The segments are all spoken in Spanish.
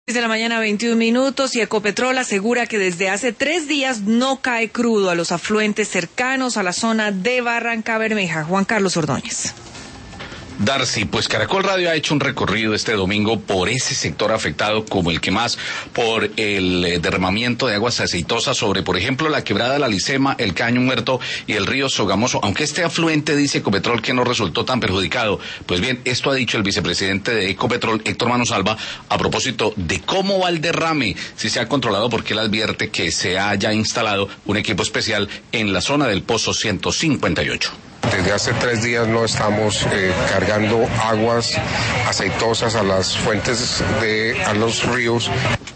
De la mañana, 21 minutos, y Ecopetrol asegura que desde hace 3 días no cae crudo a los afluentes cercanos a la zona de Barrancabermeja. Juan Carlos Ordóñez. Darcy, pues Caracol Radio ha hecho un recorrido este domingo por ese sector afectado como el que más, por el derramamiento de aguas aceitosas sobre, por ejemplo, la quebrada La Licema, el Caño Muerto y el río Sogamoso, aunque este afluente dice Ecopetrol que no resultó tan perjudicado. Pues bien, esto ha dicho el vicepresidente de Ecopetrol, Héctor Manosalva, a propósito de cómo va el derrame, si se ha controlado, porque él advierte que se haya instalado un equipo especial en la zona del Pozo 158. Desde hace 3 días no estamos cargando aguas aceitosas a las fuentes a los ríos.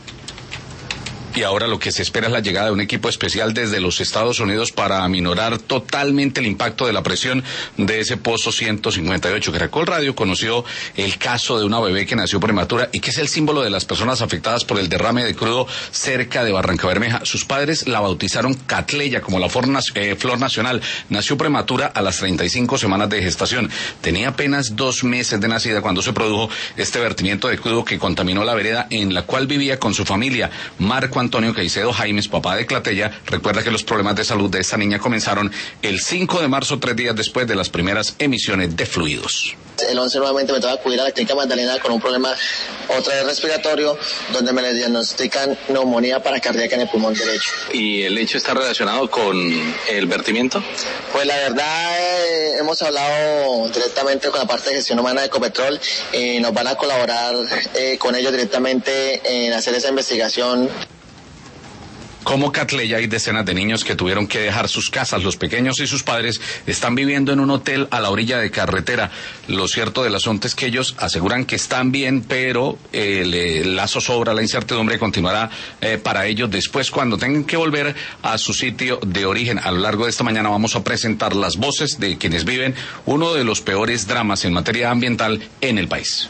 Y ahora lo que se espera es la llegada de un equipo especial desde los Estados Unidos para aminorar totalmente el impacto de la presión de ese Pozo 158. Caracol Radio conoció el caso de una bebé que nació prematura y que es el símbolo de las personas afectadas por el derrame de crudo cerca de Barrancabermeja. Sus padres la bautizaron Catleya como la flor nacional. Nació prematura a las 35 semanas de gestación. Tenía apenas 2 meses de nacida cuando se produjo este vertimiento de crudo que contaminó la vereda en la cual vivía con su familia. Marco Antonio Caicedo Jaimes, papá de Catleya, recuerda que los problemas de salud de esta niña comenzaron el 5 de marzo, 3 días después de las primeras emisiones de fluidos. El 11 nuevamente me toca acudir a la clínica Magdalena con un problema otra vez respiratorio, donde me le diagnostican neumonía paracardíaca en el pulmón derecho. ¿Y el hecho está relacionado con el vertimiento? Pues la verdad, hemos hablado directamente con la parte de gestión humana de Ecopetrol, nos van a colaborar con ellos directamente en hacer esa investigación. Como Catleya hay decenas de niños que tuvieron que dejar sus casas. Los pequeños y sus padres están viviendo en un hotel a la orilla de carretera. Lo cierto del asunto es que ellos aseguran que están bien, pero el la zozobra, la incertidumbre continuará para ellos después cuando tengan que volver a su sitio de origen. A lo largo de esta mañana vamos a presentar las voces de quienes viven uno de los peores dramas en materia ambiental en el país.